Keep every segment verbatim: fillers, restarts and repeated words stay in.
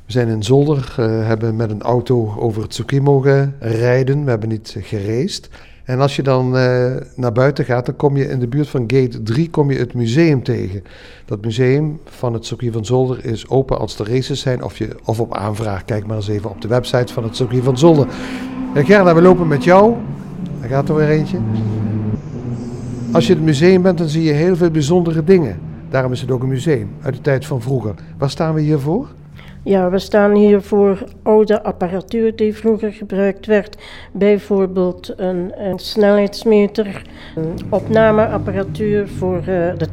We zijn in Zolder, uh, hebben met een auto over het circuit mogen rijden. We hebben niet geraced. En als je dan uh, naar buiten gaat, dan kom je in de buurt van gate drie kom je het museum tegen. Dat museum van het circuit van Zolder is open als er races zijn of, je, of op aanvraag. Kijk maar eens even op de website van het circuit van Zolder. Uh, Gerda, we lopen met jou. Daar gaat er weer eentje. Als je in het museum bent, dan zie je heel veel bijzondere dingen. Daarom is het ook een museum uit de tijd van vroeger. Waar staan we hier voor? Ja, we staan hier voor oude apparatuur die vroeger gebruikt werd. Bijvoorbeeld een, een snelheidsmeter, een opnameapparatuur voor uh, de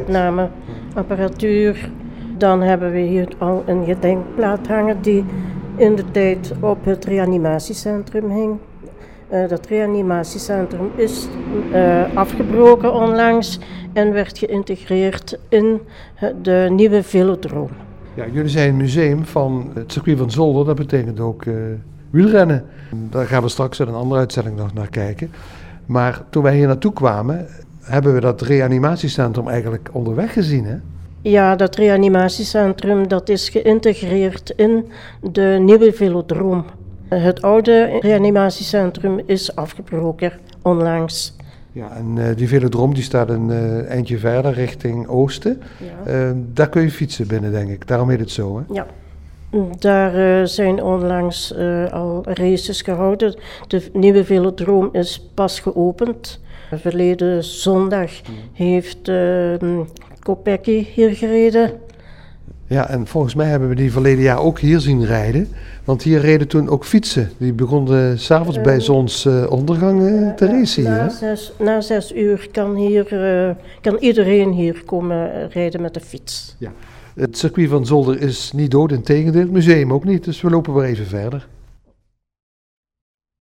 tijdopnameapparatuur. Dan hebben we hier al een gedenkplaat hangen die in de tijd op het reanimatiecentrum hing. Uh, dat reanimatiecentrum is uh, afgebroken onlangs en werd geïntegreerd in de nieuwe velodroom. Ja, jullie zijn een museum van het circuit van Zolder, dat betekent ook uh, wielrennen. Daar gaan we straks in een andere uitzending nog naar kijken. Maar toen wij hier naartoe kwamen, hebben we dat reanimatiecentrum eigenlijk onderweg gezien, hè? Ja, dat reanimatiecentrum dat is geïntegreerd in de nieuwe velodroom. Het oude reanimatiecentrum is afgebroken onlangs. Ja, en uh, die velodroom die staat een uh, eindje verder richting oosten. Ja. Uh, daar kun je fietsen binnen, denk ik. Daarom heet het zo, hè? Ja, daar uh, zijn onlangs uh, al races gehouden. De nieuwe velodroom is pas geopend. Verleden zondag hmm. heeft uh, Kopecky hier gereden. Ja, en volgens mij hebben we die verleden jaar ook hier zien rijden. Want hier reden toen ook fietsen. Die begonnen 's avonds uh, bij zonsondergang uh, te racen. Na, zes, na zes uur kan, hier, uh, kan iedereen hier komen rijden met de fiets. Ja. Het circuit van Zolder is niet dood, integendeel. Het museum ook niet, dus we lopen weer even verder.